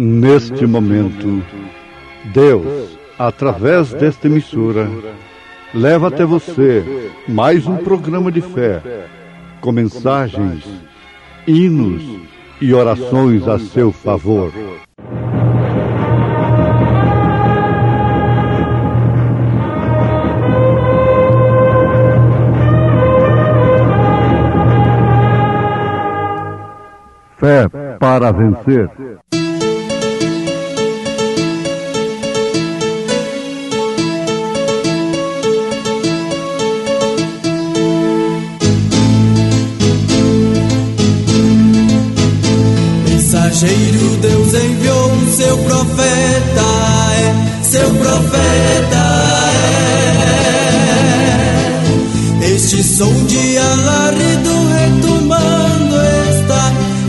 Neste momento, Deus, através desta emissora, leva até você mais um programa de fé, com mensagens, hinos e orações a seu favor. Fé para vencer. Mensageiro, Deus enviou o seu profeta, seu profeta Este som de alarido retumbando está,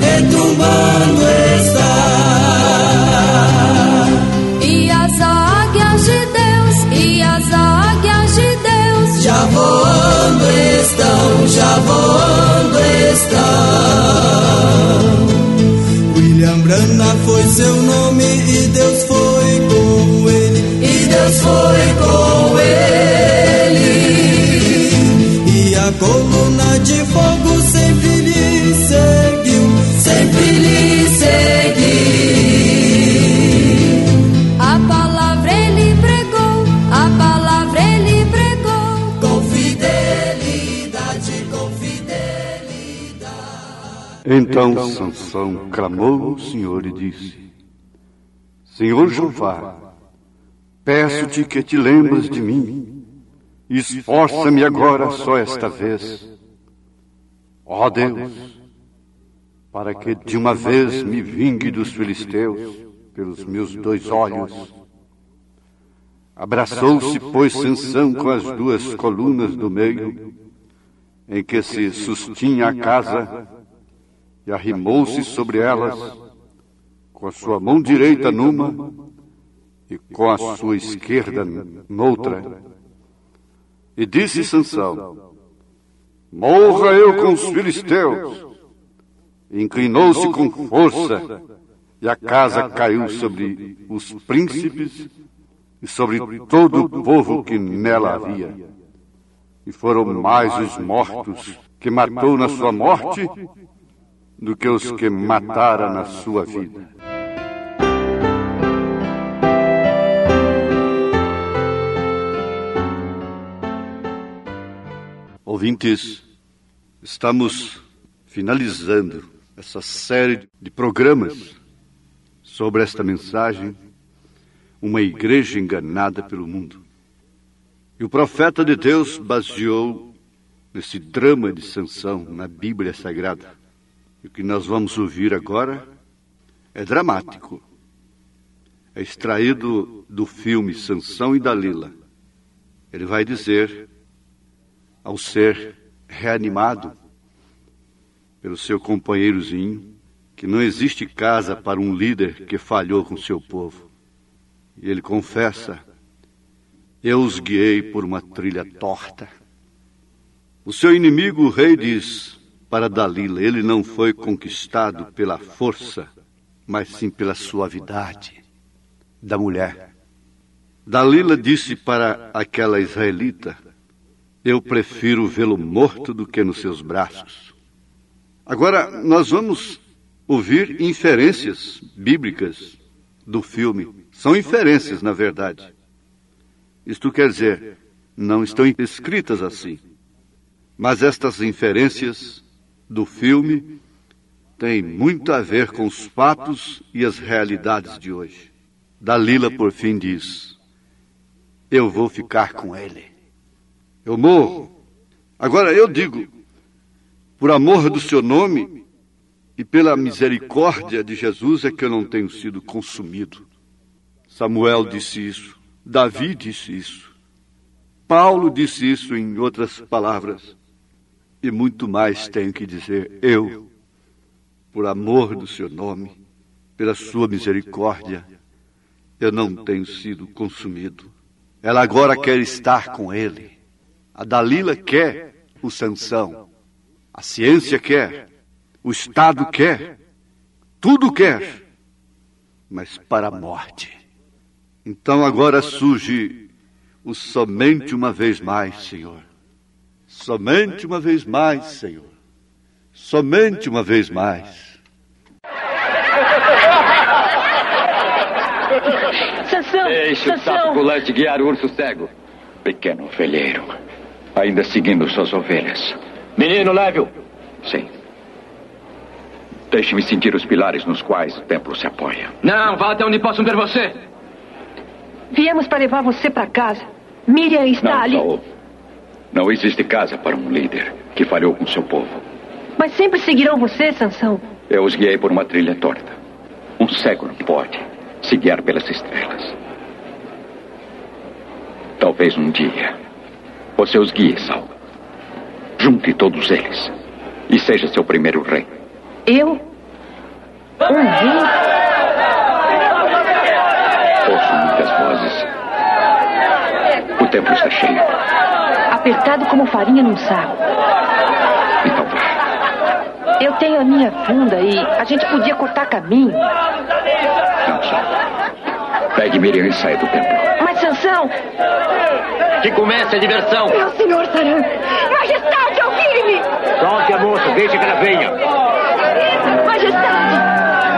E as águias de Deus, já voando estão. William Branham foi seu nome e Deus foi com ele, E a coluna de fogo sempre lhe seguiu. A palavra ele pregou, Com fidelidade. Então Sansão clamou ao Senhor e disse: Senhor Jeová, peço-te que te lembres de mim. Esforça-me agora só esta vez. Ó Deus, para que de uma vez me vingue dos filisteus pelos meus 2 olhos. Abraçou-se, pois, Sansão com as 2 colunas do meio, em que se sustinha a casa, e arrimou-se sobre elas, com a sua mão direita numa e com a sua esquerda noutra. E disse Sansão: Morra eu com os filisteus. E inclinou-se com força, e a casa caiu sobre os príncipes e sobre todo o povo que nela havia. E foram mais os mortos que matou na sua morte do que os que matara na sua vida. Ouvintes, estamos finalizando essa série de programas sobre esta mensagem, uma igreja enganada pelo mundo. E o profeta de Deus baseou nesse drama de Sansão na Bíblia Sagrada. E o que nós vamos ouvir agora é dramático. É extraído do filme Sansão e Dalila. Ele vai dizer, ao ser reanimado pelo seu companheirozinho, que não existe casa para um líder que falhou com seu povo. E ele confessa: eu os guiei por uma trilha torta. O seu inimigo, o rei, diz para Dalila: ele não foi conquistado pela força, mas sim pela suavidade da mulher. Dalila disse para aquela israelita: eu prefiro vê-lo morto do que nos seus braços. Agora, nós vamos ouvir inferências bíblicas do filme. São inferências, na verdade. Isto quer dizer, não estão escritas assim. Mas estas inferências do filme têm muito a ver com os fatos e as realidades de hoje. Dalila, por fim, diz: eu vou ficar com ele. Eu morro. Agora eu digo, por amor do seu nome e pela misericórdia de Jesus, é que eu não tenho sido consumido. Samuel disse isso. Davi disse isso. Paulo disse isso em outras palavras. E muito mais tenho que dizer eu, por amor do seu nome, pela sua misericórdia, eu não tenho sido consumido. Ela agora quer estar com ele. A Dalila quer o Sansão. A ciência quer. O Estado quer. Tudo quer. mas para a morte. Então agora surge o somente uma vez mais, Senhor. Somente uma vez mais, Senhor. Somente uma vez mais. Sansão! Deixe o sapo pulante guiar o urso cego. Pequeno ovelheiro, ainda seguindo suas ovelhas. Menino, leve-o. Sim. Deixe-me sentir os pilares nos quais o templo se apoia. Não, vá até onde possam ver você. Viemos para levar você para casa. Miriam está ali. Saul. Não existe casa para um líder que falhou com seu povo. Mas sempre seguirão você, Sansão. Eu os guiei por uma trilha torta. Um cego não pode se guiar pelas estrelas. Talvez um dia você os guie, Saul. Junte todos eles e seja seu primeiro rei. Eu? Um rei? Ouço muitas vozes. O templo está cheio. Apertado como farinha num saco. Então vá. Eu tenho a minha funda e a gente podia cortar caminho. Não, Saul. Pegue Miriam e saia do templo. Mas, Sansão... Que comece a diversão. Meu senhor Saran! Majestade, ouvire-me! Solte a moça, deixe que ela venha. Majestade!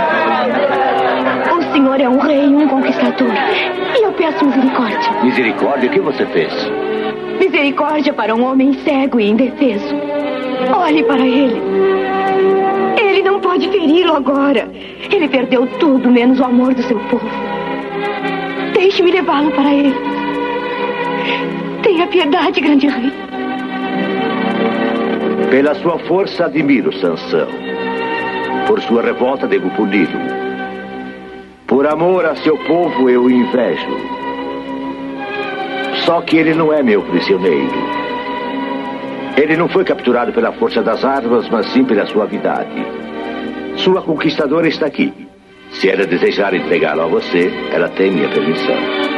O senhor é um rei e um conquistador. E eu peço misericórdia. Misericórdia? O que você fez? Misericórdia para um homem cego e indefeso. Olhe para ele. Ele não pode feri-lo agora. Ele perdeu tudo, menos o amor do seu povo. Deixe-me levá-lo para ele. Tenha piedade, grande rei. Pela sua força admiro Sansão. Por sua revolta devo puni-lo. Por amor a seu povo eu o invejo. Só que ele não é meu prisioneiro. Ele não foi capturado pela força das armas, mas sim pela suavidade. Sua conquistadora está aqui. Se ela desejar entregá-lo a você, ela tem minha permissão.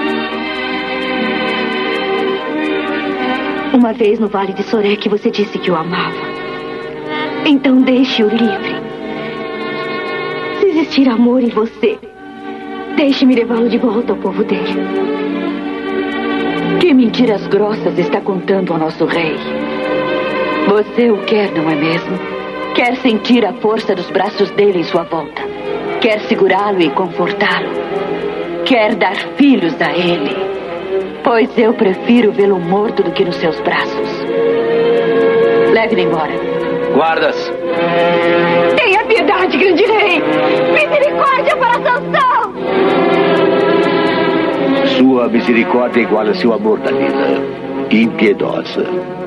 Uma vez no Vale de Sorek você disse que o amava. Então deixe-o livre. Se existir amor em você, deixe-me levá-lo de volta ao povo dele. Que mentiras grossas está contando ao nosso rei? Você o quer, não é mesmo? Quer sentir a força dos braços dele em sua volta. Quer segurá-lo e confortá-lo. Quer dar filhos a ele. Pois eu prefiro vê-lo morto do que nos seus braços. Leve-me embora. Guardas. Tenha piedade, grande rei. Misericórdia para Sansão. Sua misericórdia iguala seu amor, Dalila. Impiedosa.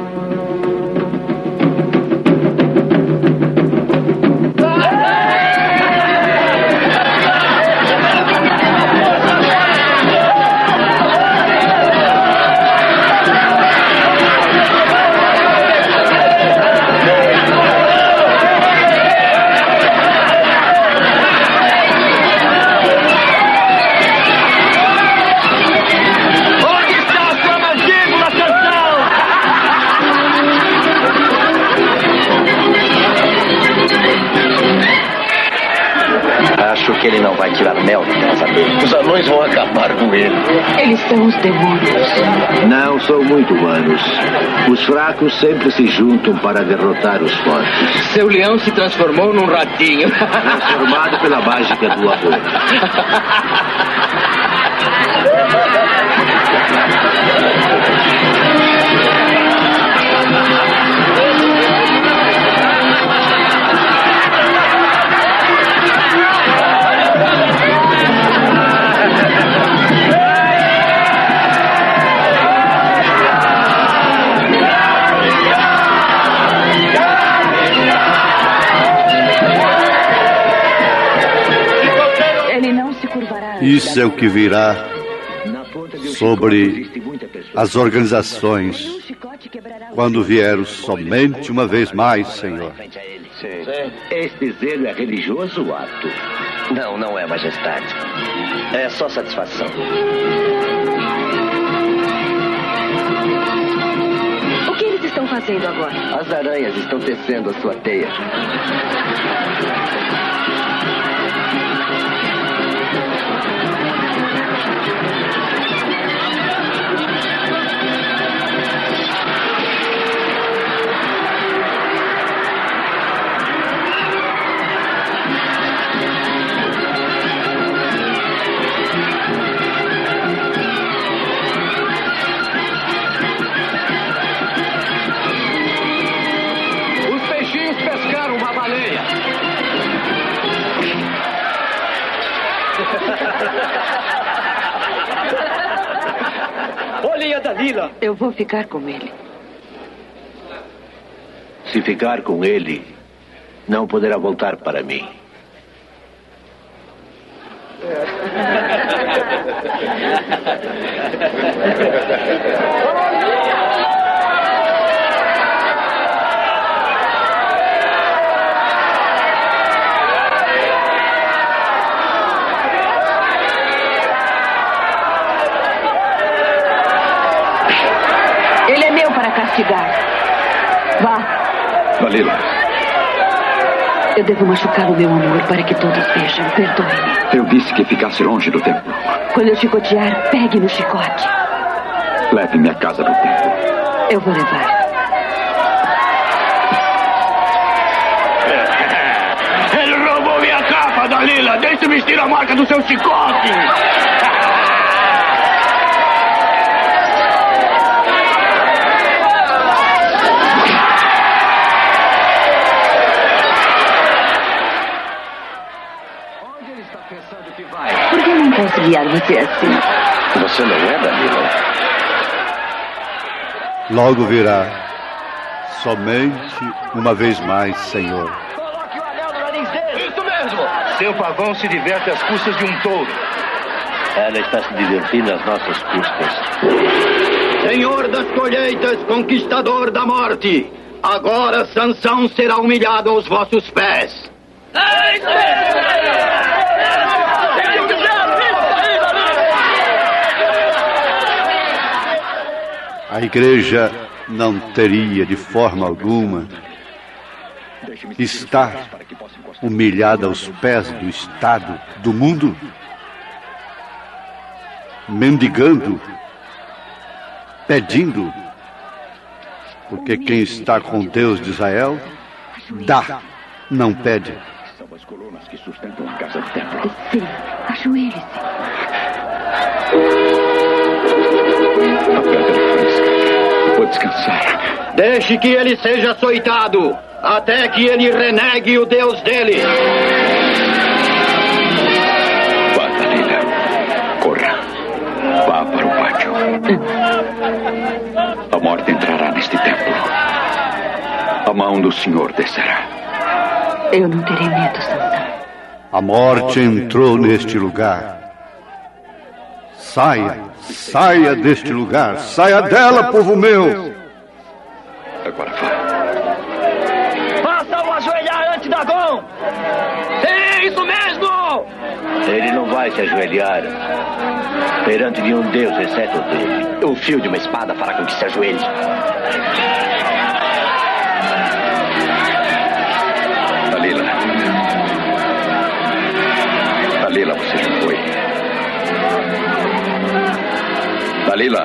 Que ele não vai tirar mel do casamento. Os anões vão acabar com ele. Eles são os demônios. Não são muito humanos. Os fracos sempre se juntam para derrotar os fortes. Seu leão se transformou num ratinho. Transformado pela mágica do amor. Isso é o que virá sobre as organizações quando vier somente uma vez mais, Senhor. Este zelo é religioso ou ato? Não, não é, majestade. É só satisfação. O que eles estão fazendo agora? As aranhas estão tecendo a sua teia. Dalila? Eu vou ficar com ele. Se ficar com ele, não poderá voltar para mim. Ele é meu para castigar. Vá. Dalila. Eu devo machucar o meu amor para que todos vejam. Perdoe-me. Eu disse que ficasse longe do templo. Quando eu chicotear, pegue no chicote. Leve-me à casa do templo. Eu vou levar. Ele roubou minha capa, Dalila! Deixe vestir a marca do seu chicote! Por que não posso guiar você assim? Você não é, Dalila? Logo virá. Somente uma vez mais, Senhor. Coloque o anel no nariz dele. Isso mesmo. Seu pavão se diverte às custas de um touro. Ela está se divertindo às nossas custas. Senhor das colheitas, conquistador da morte, agora Sansão será humilhado aos vossos pés. A igreja não teria de forma alguma estar humilhada aos pés do Estado, do mundo, mendigando, pedindo, porque quem está com Deus de Israel dá, não pede. São as colunas que sustentam a casa do templo. Sim, ajoelhe-se. A pedra fresca. Vou descansar. Deixe que ele seja açoitado, até que ele renegue o Deus dele. Vá, Dalila. Corra. Vá para o pátio. A morte entrará neste templo. A mão do Senhor descerá. Eu não terei medo, Sansão. A morte entrou neste lugar. Saia, saia deste lugar. Saia dela, povo meu. Agora vá. Faça-o ajoelhar ante Dagon. Sim, isso mesmo. Ele não vai se ajoelhar perante nenhum Deus, exceto o dele. O fio de uma espada fará com que se ajoelhe. Dalila. Dalila, você já foi. Dalila.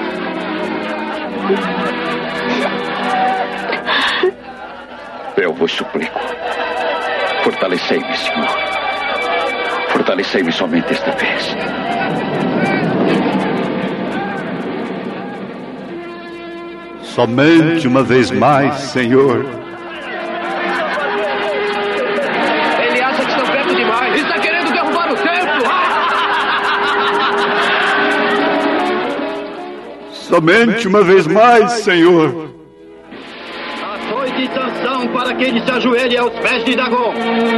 Eu vos suplico. Fortalecei-me, Senhor. Fortalecei-me somente esta vez. Somente uma vez mais, Senhor. Ele acha que estão perto demais. Está querendo derrubar o templo. Somente uma vez mais, Senhor. Açoite Sansão para que ele se ajoelhe aos pés de Dagon.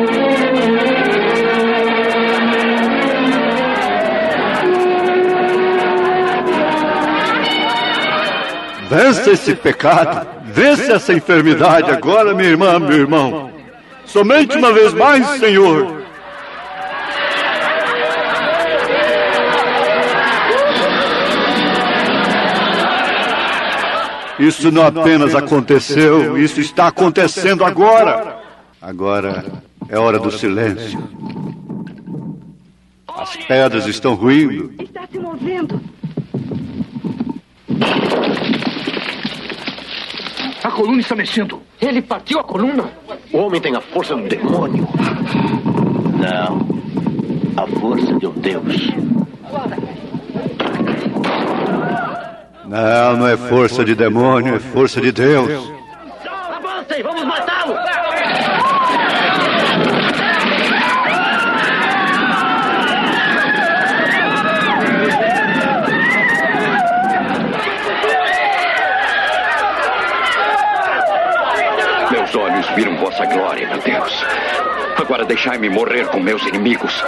Vence esse pecado. Vence essa enfermidade agora, minha irmã, meu irmão. Somente uma vez mais, Senhor. Isso não apenas aconteceu, isso está acontecendo agora. Agora é hora do silêncio. As pedras estão ruindo. Está se movendo. A coluna está mexendo. Ele partiu a coluna? O homem tem a força do demônio. Não. A força de um Deus. Não, não é força de demônio, é força de Deus. Avancem, vamos matá-lo! olhos viram vossa glória, meu Deus. Agora deixai-me morrer com meus inimigos.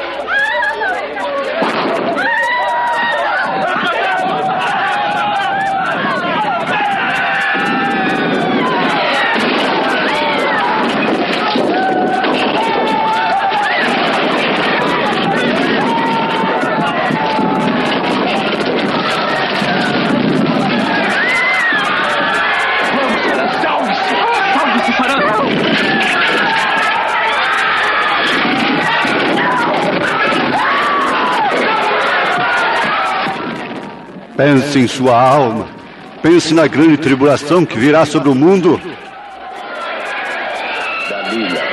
Pense em sua alma. Pense na grande tribulação que virá sobre o mundo. Dalila.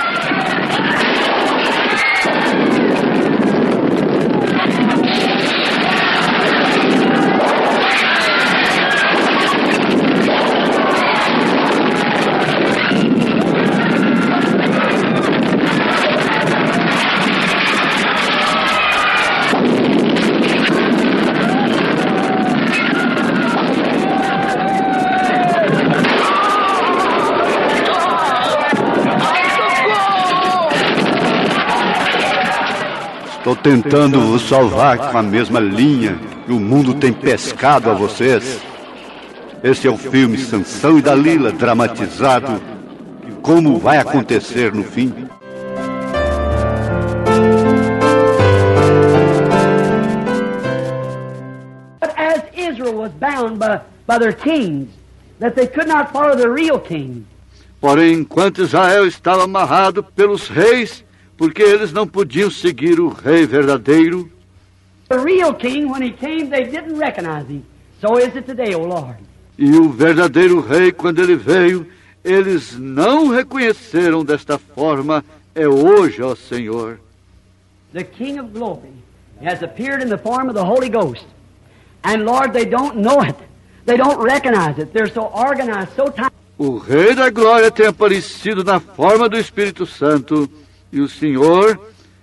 Estou tentando vos salvar com a mesma linha que o mundo tem pescado a vocês. Esse é o filme Sansão e Dalila dramatizado e como vai acontecer no fim. But as Israel was bound by their kings, that they could not follow the real king. Porém, enquanto Israel estava amarrado pelos reis, porque eles não podiam seguir o rei verdadeiro. The real king, when he came, they didn't recognize him. So is it today, O Lord. E o verdadeiro rei, quando ele veio, eles não reconheceram desta forma. É hoje, ó Senhor. The King of Glory has appeared in the form of the Holy Ghost. And Lord, they don't know it. They don't recognize it. They're so organized, so tight. O Rei da Glória tem aparecido na forma do Espírito Santo. E o Senhor,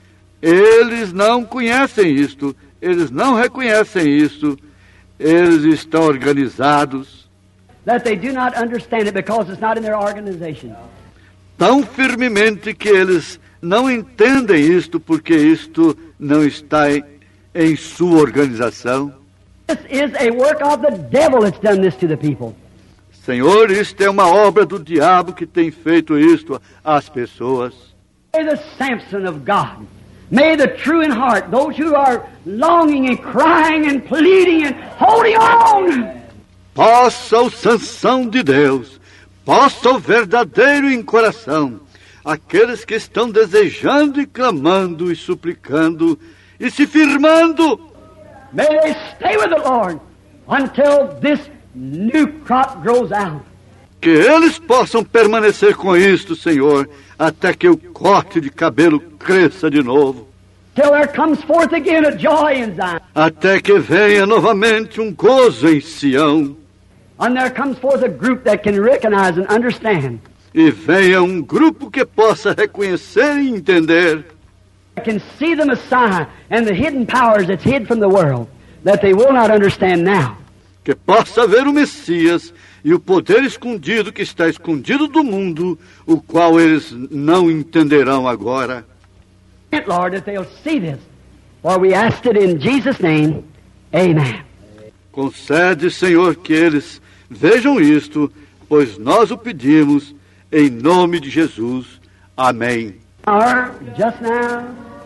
eles não conhecem isto, eles não reconhecem isto, eles estão organizados. That they do not understand it because it's not in their organization. Tão firmemente que eles não entendem isto porque isto não está em sua organização. This is a work of the devil that's done this to the people. Senhor, isto é uma obra do diabo que tem feito isto às pessoas. May the Samson of God, may the true in heart, those who are longing and crying and pleading and holding on. Possa o Sansão de Deus, possa o verdadeiro em coração, aqueles que estão desejando e clamando e suplicando e se firmando. May they stay with the Lord until this new crop grows out. Que eles possam permanecer com isto, Senhor, até que o corte de cabelo cresça de novo. Till there comes forth again a joy in Zion. Até que venha novamente gozo em Sião. And there comes forth a group that can recognize and understand. E venha grupo que possa reconhecer e entender. That can see the Messiah and the hidden powers that's hid from the world that they will not understand now. Que possa ver o Messias e o poder escondido que está escondido do mundo, o qual eles não entenderão agora. Lord, that they'll see this. For we asked it in Jesus' name. Amen. Concede, Senhor, que eles vejam isto, pois nós o pedimos em nome de Jesus. Amém. Just now,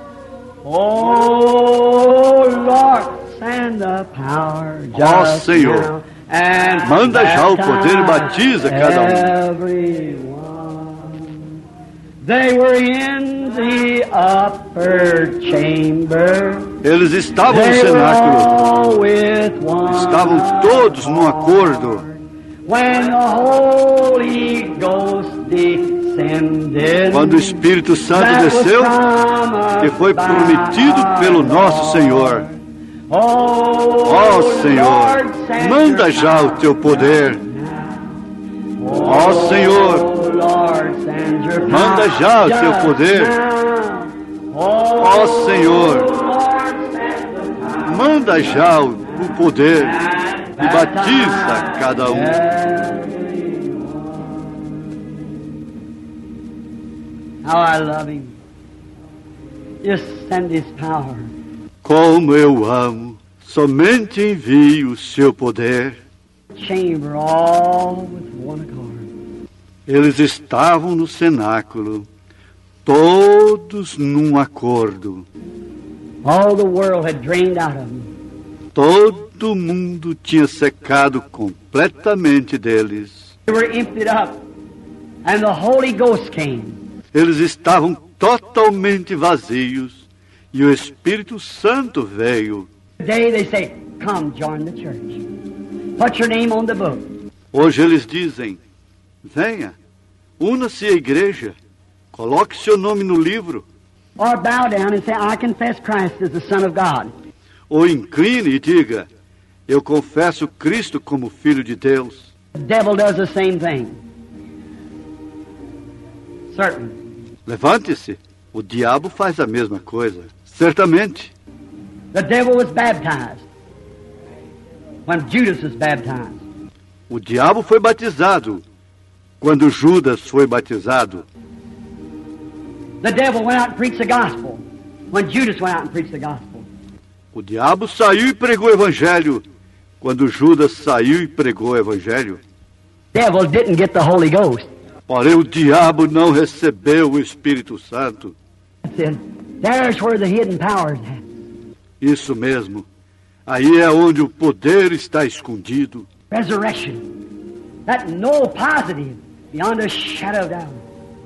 oh Lord, send the power just Senhor, now, and manda já o poder e batiza cada everyone. They were in the upper chamber. Eles estavam no cenáculo, estavam todos num acordo. When the Holy Ghost descended, quando o Espírito Santo desceu, que foi prometido pelo nosso Senhor. Ó Senhor, manda já o teu poder. Ó Senhor, manda já o teu poder. Ó Senhor, manda já o poder e batiza cada um. How I love Him. Just send His power. Como eu amo, somente envie o seu poder. Chamber all with one accord. Eles estavam no cenáculo, todos num acordo. All the world had drained out of them. Todo mundo tinha secado completamente deles. They were emptied up, and the Holy Ghost came. Eles estavam totalmente vazios e o Espírito Santo veio. Today they say, come join the church. Put your name on the book. Hoje eles dizem, venha, una-se à igreja, coloque seu nome no livro. Or bow down and say, I confess Christ as the Son of God. Ou incline e diga, eu confesso Cristo como Filho de Deus. The devil does the same thing. Certainly. Levante-se, o diabo faz a mesma coisa, certamente. The devil was baptized when Judas was baptized. O diabo foi batizado quando Judas foi batizado. The devil went out and preached the gospel when Judas went out and preached the gospel. O diabo saiu e pregou o evangelho quando Judas saiu e pregou o evangelho. The devil didn't get the Holy Ghost. Porém, o diabo não recebeu o Espírito Santo. There's where the hidden power is at. Isso mesmo. Aí é onde o poder está escondido. Resurrection. That no positive beyond a shadow of doubt.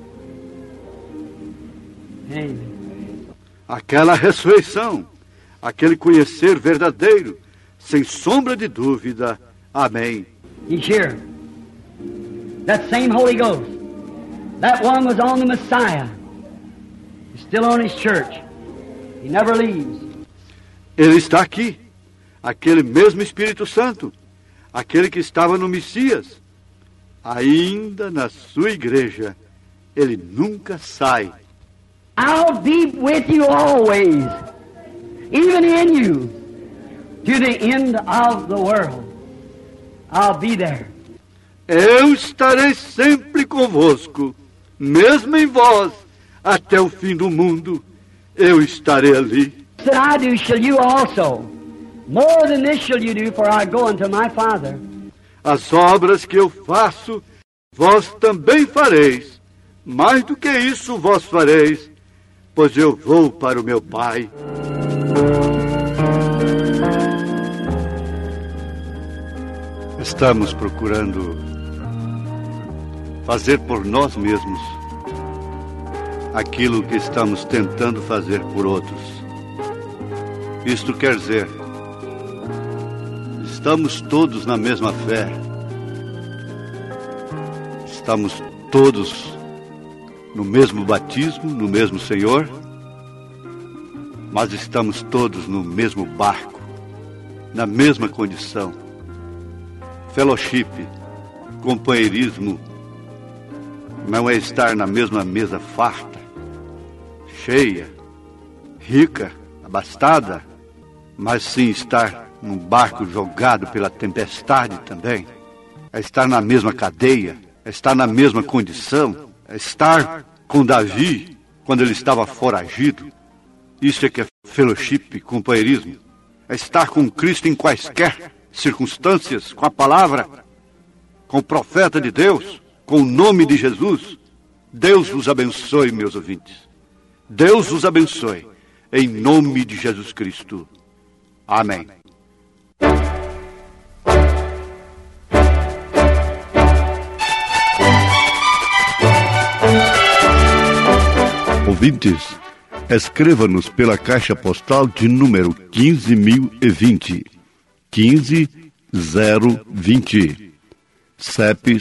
Amen. Aquela ressurreição, aquele conhecer verdadeiro, sem sombra de dúvida. Amém. He's here. That same Holy Ghost. That one was on the Messiah. He's still on His church. He never leaves. Ele está aqui. Aquele mesmo Espírito Santo. Aquele que estava no Messias. Ainda na sua igreja. Ele nunca sai. I'll be with you always. Even in you. To the end of the world. I'll be there. Eu estarei sempre convosco, mesmo em vós, até o fim do mundo, eu estarei ali. That I do shall you also. More than this shall you do, for I go unto my Father. As obras que eu faço, vós também fareis. Mais do que isso vós fareis, pois eu vou para o meu Pai. Estamos procurando fazer por nós mesmos aquilo que estamos tentando fazer por outros. Isto quer dizer, estamos todos na mesma fé, estamos todos no mesmo batismo, no mesmo Senhor, mas estamos todos no mesmo barco, na mesma condição. Fellowship, companheirismo, não é estar na mesma mesa farta, cheia, rica, abastada, mas sim estar num barco jogado pela tempestade também. É estar na mesma cadeia, é estar na mesma condição, é estar com Davi quando ele estava foragido. Isso é que é fellowship, companheirismo. É estar com Cristo em quaisquer circunstâncias, com a palavra, com o profeta de Deus, com o nome de Jesus. Deus vos abençoe, meus ouvintes. Deus vos abençoe, em nome de Jesus Cristo. Amém. Ouvintes, escreva-nos pela caixa postal de número 15.020, 15020, CEP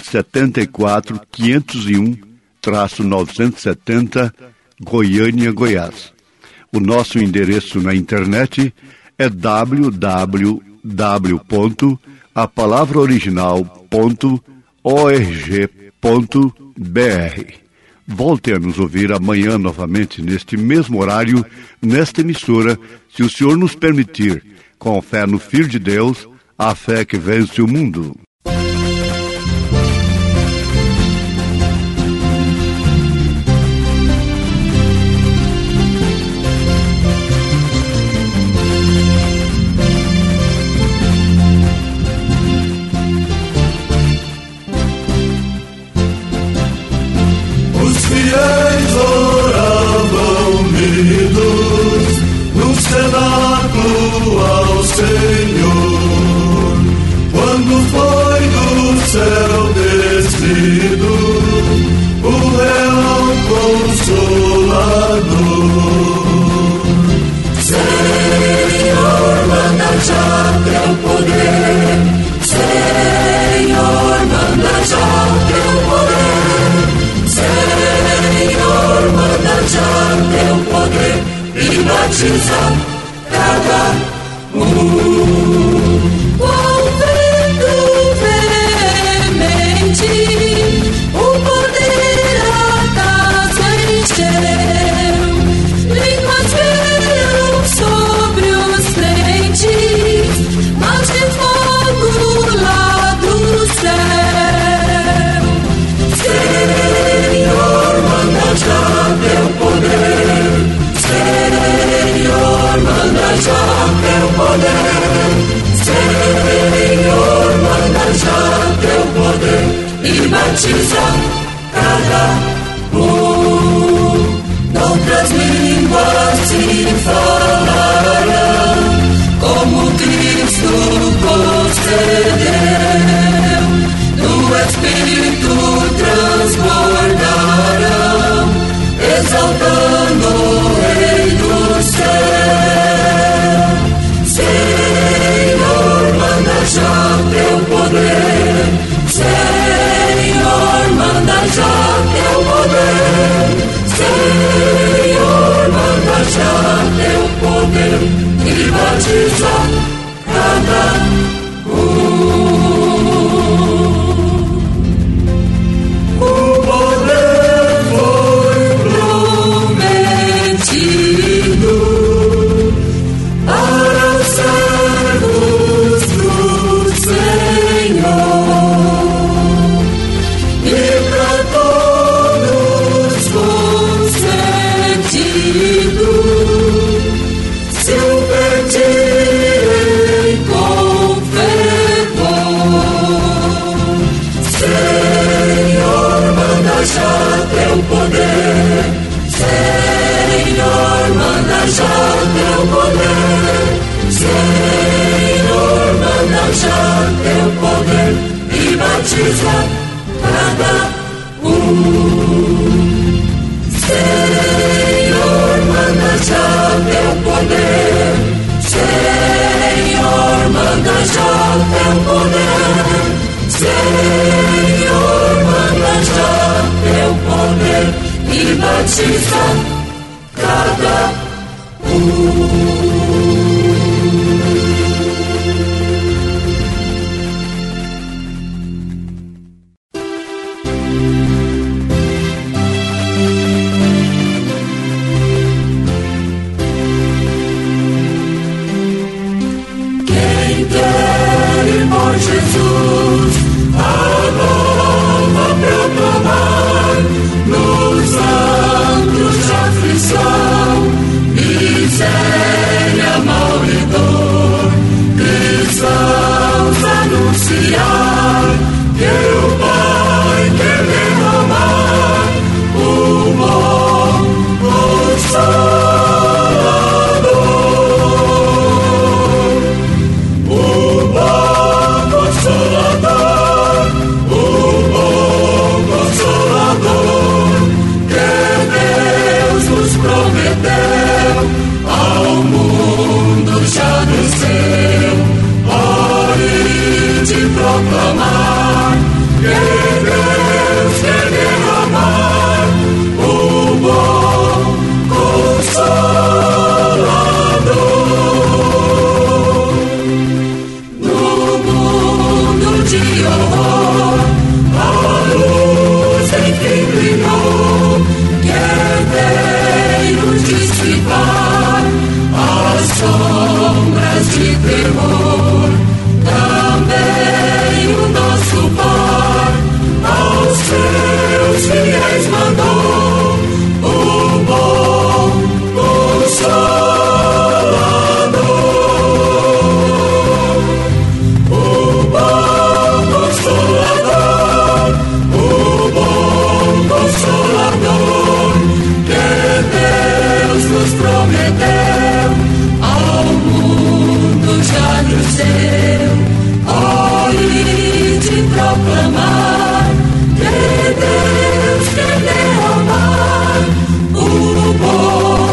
74.501-970, Goiânia, Goiás. O nosso endereço na internet é www.apalavraoriginal.org.br. Volte a nos ouvir amanhã novamente neste mesmo horário, nesta emissora, se o Senhor nos permitir, com fé no Filho de Deus, a fé que vence o mundo. batiza cada Qual vento veemente o poder acaso encheu, línguas veio sobre os crentes, mas de fogo lá do céu. Senhor, manda já teu poder. Senhor, manda já teu poder. Senhor, manda já teu poder e batiza cada noutras línguas se falarão, como Cristo concedeu. No Espírito transbordarão, exaltando o Rei do céu. Senhor, manda já teu poder. Senhor, manda já teu poder. Senhor, manda já teu poder e batiza cada O poder foi prometido para os servos do Senhor e para todos concedido, se o pedirem com fervor. Senhor, manda já teu poder. Senhor, manda já teu poder. Senhor, manda já teu poder e batiza cada Senhor, manda já teu poder. Senhor, manda já teu poder. Senhor, manda já teu poder e batiza cada Quem quer ir por Jesus, a nova proclamar, nos anos de aflição, miséria, mal e dor, cristãos anunciar que o Pai quer derramar o bom Consolador, o bom Consolador, o bom Consolador, que Deus nos prometeu, ao mundo já desceu. Ore de proclamar que Deus quer derramar o bom Consolador. No mundo de horror, a luz enfim brilhou, quer veio dissipar as sombras de terror. Também o nosso Pai aos seus fiéis mandou o bom Consolador, o bom Consolador, o bom Consolador, que Deus nos prometeu, ao mundo já desceu. Ore de proclamar que Deus quer derramar o bom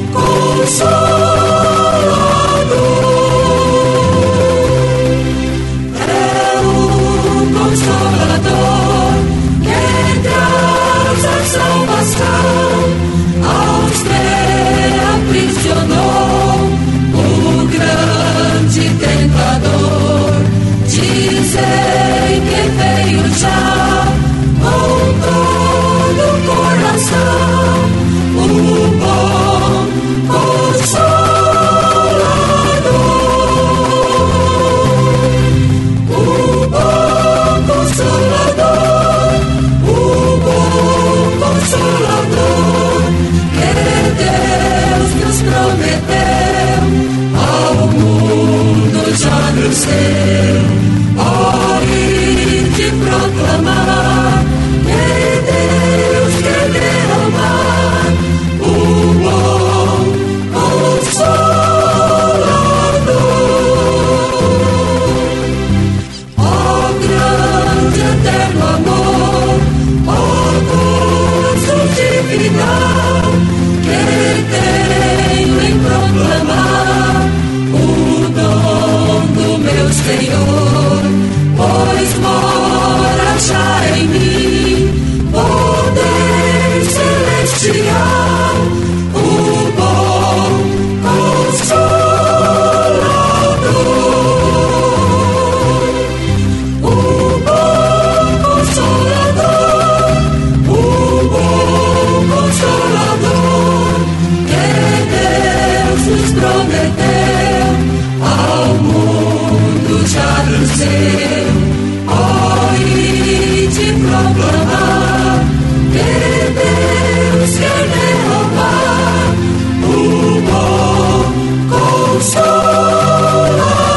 Consolador. É o Consolador que traz a salvação aos que aprisionou. proclamar que Deus quer derramar o bom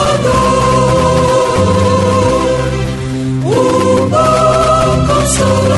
Consolador, o bom Consolador.